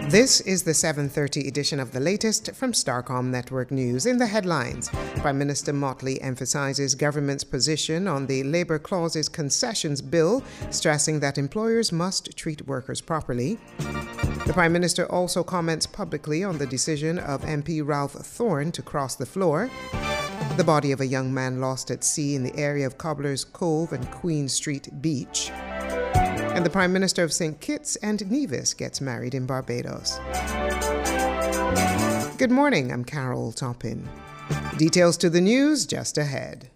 This is the 7:30 edition of the latest from Starcom Network News. In the headlines, Prime Minister Mottley emphasizes government's position on the Labour Clauses Concessions Bill, stressing that employers must treat workers properly. The Prime Minister also comments publicly on the decision of MP Ralph Thorne to cross the floor. The body of a young man lost at sea in the area of Cobblers Cove and Queen Street Beach. And the Prime Minister of St. Kitts and Nevis gets married in Barbados. Good morning, I'm Carol Toppin. Details to the news just ahead.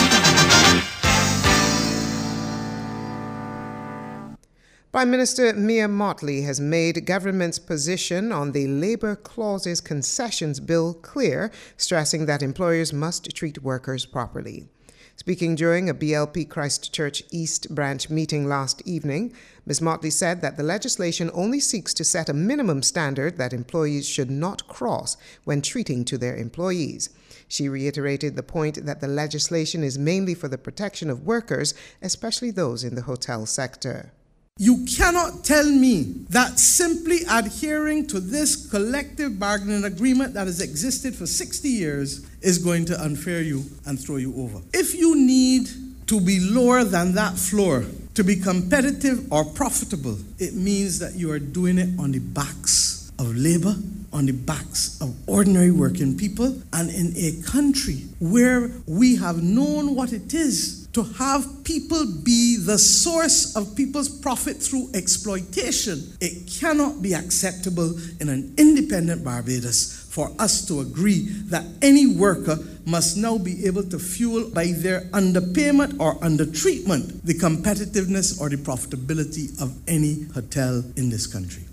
Prime Minister Mia Mottley has made government's position on the Labour Clauses Concessions Bill clear, stressing that employers must treat workers properly. Speaking during a BLP Christchurch East Branch meeting last evening, Ms. Mottley said that the legislation only seeks to set a minimum standard that employees should not cross when treating to their employees. She reiterated the point that the legislation is mainly for the protection of workers, especially those in the hotel sector. You cannot tell me that simply adhering to this collective bargaining agreement that has existed for 60 years is going to unfair you and throw you over. If you need to be lower than that floor to be competitive or profitable, it means that you are doing it on the backs of labor, on the backs of ordinary working people, and in a country where we have known what it is to have people be the source of people's profit through exploitation. It cannot be acceptable in an independent Barbados for us to agree that any worker must now be able to fuel by their underpayment or undertreatment the competitiveness or the profitability of any hotel in this country.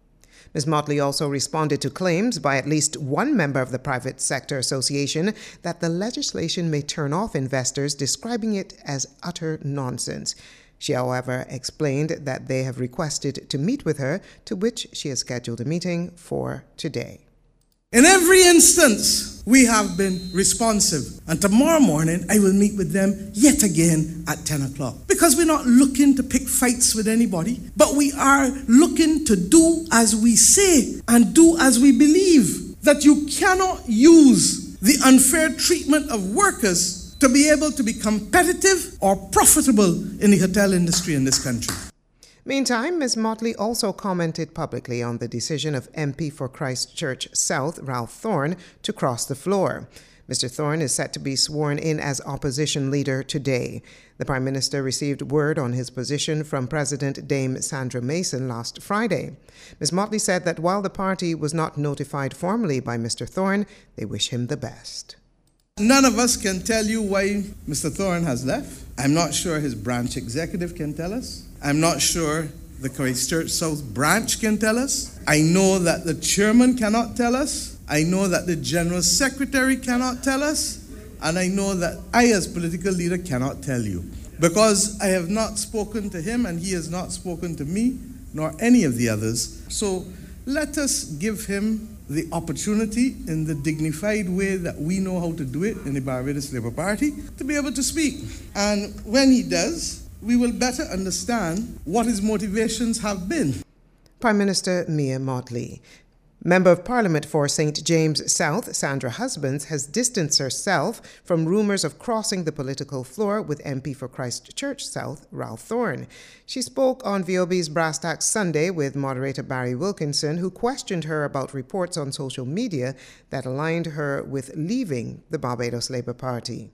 Ms. Mottley also responded to claims by at least one member of the Private Sector Association that the legislation may turn off investors, describing it as utter nonsense. She, however, explained that they have requested to meet with her, to which she has scheduled a meeting for today. In every instance, we have been responsive. And tomorrow morning, I will meet with them yet again at 10 o'clock. Because we're not looking to pick fights with anybody, but we are looking to do as we say and do as we believe. That you cannot use the unfair treatment of workers to be able to be competitive or profitable in the hotel industry in this country. Meantime, Ms. Mottley also commented publicly on the decision of MP for Christchurch South, Ralph Thorne, to cross the floor. Mr. Thorne is set to be sworn in as opposition leader today. The Prime Minister received word on his position from President Dame Sandra Mason last Friday. Ms. Mottley said that while the party was not notified formally by Mr. Thorne, they wish him the best. None of us can tell you why Mr. Thorne has left. I'm not sure his branch executive can tell us. I'm not sure the Christchurch South branch can tell us. I know that the chairman cannot tell us. I know that the general secretary cannot tell us. And I know that I, as political leader, cannot tell you. Because I have not spoken to him and he has not spoken to me, nor any of the others. So let us give him the opportunity in the dignified way that we know how to do it in the Barbados Labour Party to be able to speak. And when he does, we will better understand what his motivations have been. Prime Minister Mia Mottley. Member of Parliament for St. James South, Sandra Husbands, has distanced herself from rumours of crossing the political floor with MP for Christchurch South, Ralph Thorne. She spoke on VOB's Brass Tacks Sunday with moderator Barry Wilkinson, who questioned her about reports on social media that aligned her with leaving the Barbados Labour Party.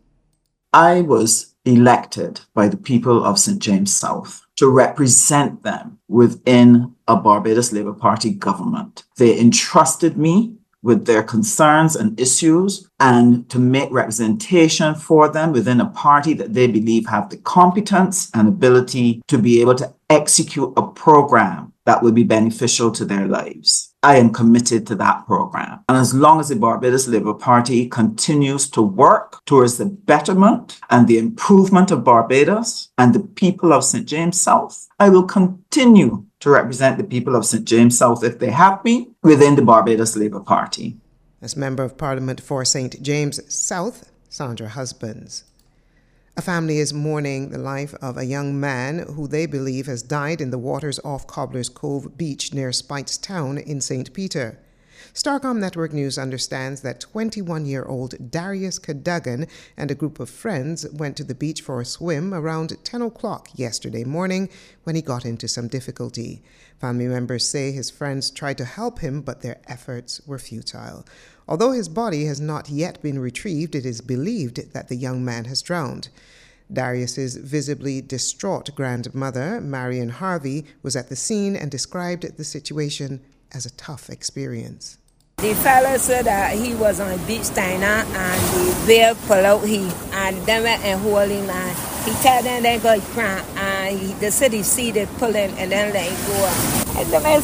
I was elected by the people of St. James South to represent them within a Barbados Labour Party government. They entrusted me with their concerns and issues and to make representation for them within a party that they believe have the competence and ability to be able to execute a program that will be beneficial to their lives. I am committed to that program. And as long as the Barbados Labour Party continues to work towards the betterment and the improvement of Barbados and the people of St. James South, I will continue to represent the people of St. James South, if they have me, within the Barbados Labour Party. As Member of Parliament for St. James South, Sandra Husbands. A family is mourning the life of a young man who they believe has died in the waters off Cobbler's Cove Beach near Speightstown in St. Peter. Starcom Network News understands that 21-year-old Darius Cadogan and a group of friends went to the beach for a swim around 10 o'clock yesterday morning when he got into some difficulty. Family members say his friends tried to help him, but their efforts were futile. Although his body has not yet been retrieved, it is believed that the young man has drowned. Darius's visibly distraught grandmother, Marion Harvey, was at the scene and described the situation as a tough experience. The fella said that he was on the beach diner and the bear pulled out and them went and hold him and he tell them they go cry and the city see they pull him and then let him go. And then I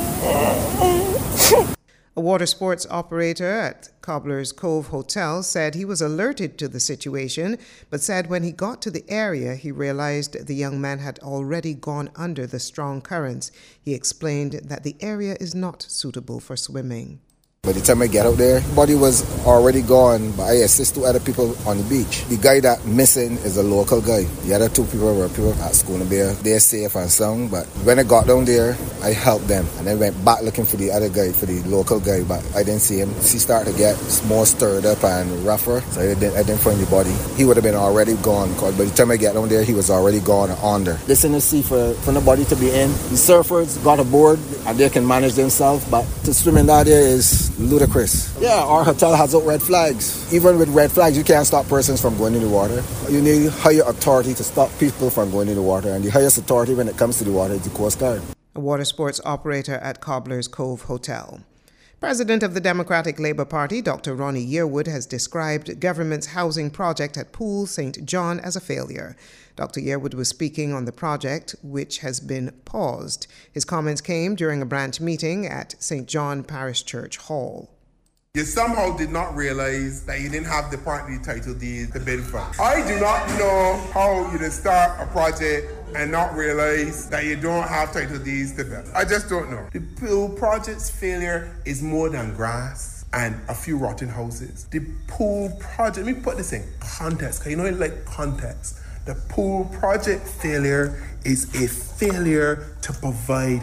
see. A water sports operator at Cobbler's Cove Hotel said he was alerted to the situation, but said when he got to the area, he realized the young man had already gone under the strong currents. He explained that the area is not suitable for swimming. By the time I get out there, the body was already gone, but I assist two other people on the beach. The guy that missing is a local guy. The other two people were people at Schooner Bay. They're safe and sound, but when I got down there, I helped them. And then went back looking for the other guy, for the local guy, but I didn't see him. He started to get more stirred up and rougher, so I didn't find the body. He would have been already gone, because by the time I get down there, he was already gone under. This in the sea for the body to be in. The surfers got aboard, and they can manage themselves, but to swim in that area is ludicrous. Yeah, our hotel has out red flags. Even with red flags, you can't stop persons from going in the water. You need higher authority to stop people from going in the water, and the highest authority when it comes to the water is the Coast Guard. A water sports operator at Cobbler's Cove Hotel. President of the Democratic Labour Party, Dr. Ronnie Yearwood, has described government's housing project at Poole St. John as a failure. Dr. Yearwood was speaking on the project, which has been paused. His comments came during a branch meeting at St. John Parish Church Hall. You somehow did not realize that you didn't have the property title deed to bid for. I do not know how you can start a project and not realize that you don't have title deeds to build. I just don't know. The Poole project's failure is more than grass and a few rotten houses. The Poole project, let me put this in context, because you know it like context. The Poole project failure is a failure to provide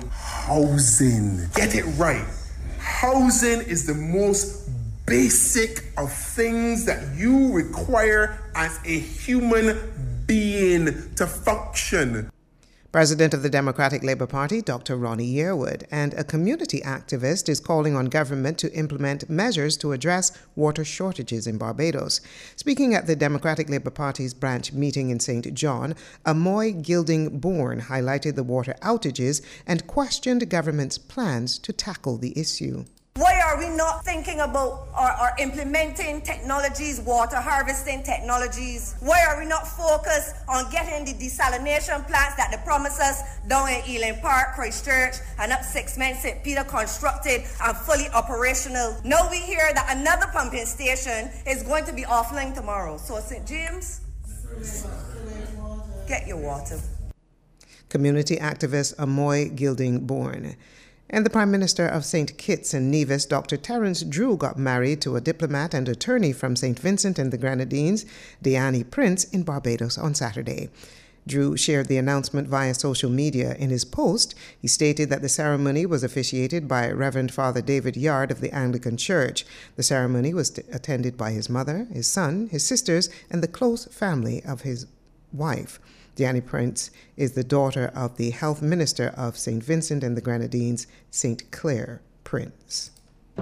housing. Get it right. Housing is the most basic of things that you require as a human being to function. President of the Democratic Labour Party, Dr. Ronnie Yearwood, and a community activist is calling on government to implement measures to address water shortages in Barbados. Speaking at the Democratic Labour Party's branch meeting in St. John, Amoy Gilding-Bourne highlighted the water outages and questioned government's plans to tackle the issue. Why are we not thinking about or implementing technologies, water harvesting technologies? Why are we not focused on getting the desalination plants that they promised us down in Ealing Park, Christchurch, and up 6 Men, St. Peter constructed and fully operational? Now we hear that another pumping station is going to be offline tomorrow. So St. James, get your water. Community activist Amoy Gilding-Bourne. And the Prime Minister of St. Kitts and Nevis, Dr. Terence Drew, got married to a diplomat and attorney from St. Vincent and the Grenadines, Diane Prince, in Barbados on Saturday. Drew shared the announcement via social media. In his post, he stated that the ceremony was officiated by Reverend Father David Yard of the Anglican Church. The ceremony was attended by his mother, his son, his sisters, and the close family of his wife. Diane Prince is the daughter of the Health Minister of St. Vincent and the Grenadines, St. Clair Prince.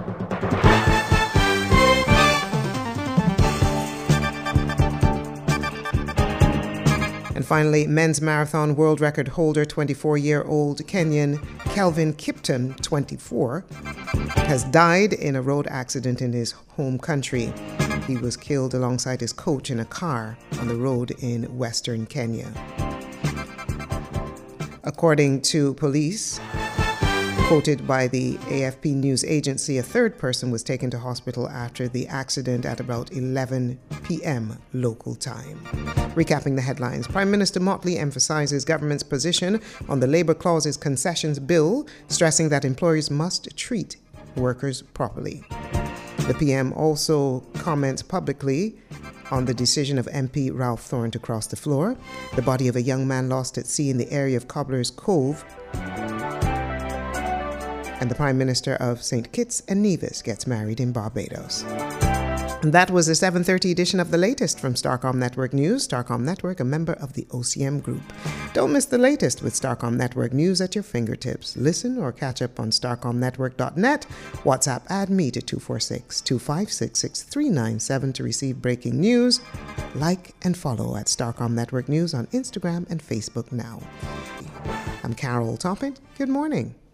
And finally, men's marathon world record holder, 24-year-old Kenyan Kelvin Kipton, 24, has died in a road accident in his home country. He was killed alongside his coach in a car on the road in western Kenya. According to police, quoted by the AFP news agency, a third person was taken to hospital after the accident at about 11 p.m. local time. Recapping the headlines, Prime Minister Motley emphasizes government's position on the Labour Clauses concessions bill, stressing that employers must treat workers properly. The PM also comments publicly on the decision of MP Ralph Thorne to cross the floor. The body of a young man lost at sea in the area of Cobbler's Cove. And the Prime Minister of St. Kitts and Nevis gets married in Barbados. And that was the 7:30 edition of the latest from Starcom Network News. Starcom Network, a member of the OCM Group. Don't miss the latest with Starcom Network News at your fingertips. Listen or catch up on starcomnetwork.net. WhatsApp add me to 246-256-6397 to receive breaking news. Like and follow at Starcom Network News on Instagram and Facebook now. I'm Carol Toppin. Good morning.